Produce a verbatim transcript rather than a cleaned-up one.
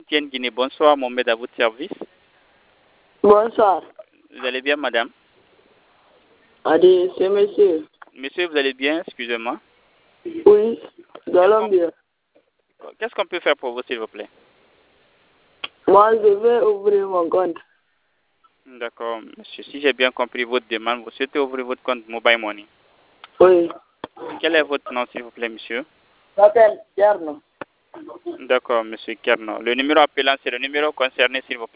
Tienne Guinée, bonsoir, Mohamed à votre service. Bonsoir. Vous allez bien, madame? Allez, c'est monsieur. Monsieur, vous allez bien? Excusez-moi. Oui, nous allons bien. Qu'est-ce qu'on peut faire pour vous, s'il vous plaît? Moi, je vais ouvrir mon compte. D'accord, monsieur. Si j'ai bien compris votre demande, vous souhaitez ouvrir votre compte Mobile Money. Oui. Quel est votre nom, s'il vous plaît, monsieur? Je m'appelle Tierno. D'accord, monsieur Kerno. Le numéro appelant, c'est le numéro concerné, s'il vous plaît.